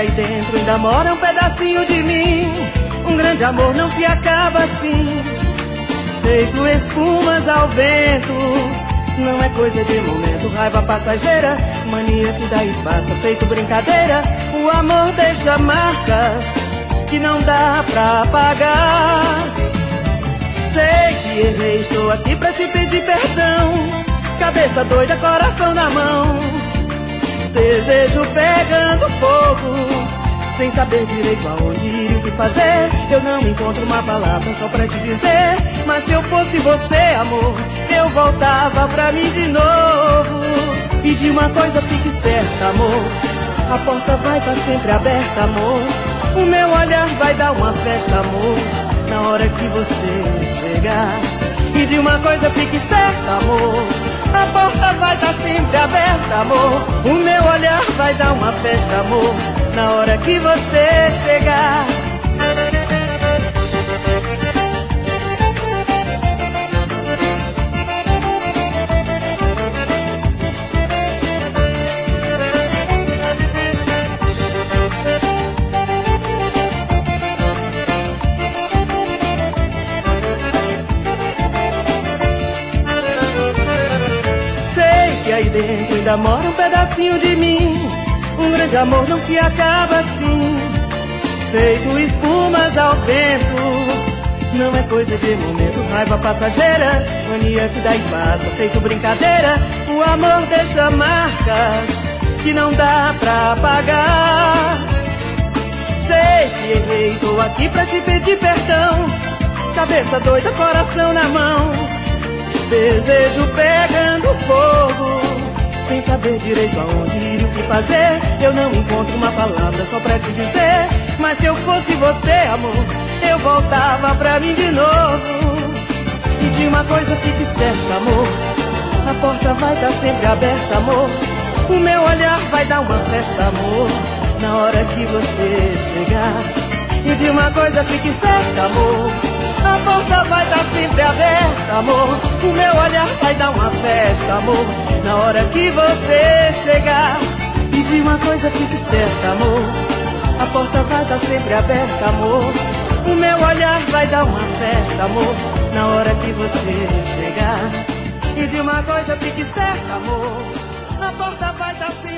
aí dentro ainda mora um pedacinho de mim. Um grande amor não se acaba assim, feito espumas ao vento. Não é coisa de momento, raiva passageira, mania que daí passa, feito brincadeira. O amor deixa marcas que não dá pra apagar. Sei que errei, estou aqui pra te pedir perdão. Cabeça doida, coração na mão, desejo pegando fogo, sem saber direito aonde ir e o que fazer. Eu não encontro uma palavra só pra te dizer, mas se eu fosse você, amor, eu voltava pra mim de novo. E de uma coisa fique certa, amor, a porta vai estar sempre aberta, amor. O meu olhar vai dar uma festa, amor, na hora que você chegar. E de uma coisa fique certa, amor, a porta vai estar sempre aberta, amor. O meu olhar vai dar uma festa, amor, na hora que você chegar. Aí dentro ainda mora um pedacinho de mim. Um grande amor não se acaba assim, feito espumas ao vento. Não é coisa de momento, raiva passageira, mania que daí passa, feito brincadeira. O amor deixa marcas que não dá pra apagar. Sei que errei, tô aqui pra te pedir perdão. Cabeça doida, coração na mão, desejo pegando fogo, sem saber direito aonde ir e o que fazer. Eu não encontro uma palavra só pra te dizer, mas se eu fosse você, amor, eu voltava pra mim de novo. E de uma coisa fique certa, amor, a porta vai estar sempre aberta, amor. O meu olhar vai dar uma festa, amor, na hora que você chegar. E de uma coisa fique certa, amor, a porta vai estar sempre aberta, amor. O meu olhar vai dar uma festa, amor, na hora que você chegar. E de uma coisa fique certa, amor, a porta vai estar sempre aberta, amor. O meu olhar vai dar uma festa, amor, na hora que você chegar. E de uma coisa fique certa, amor, a porta vai estar sempre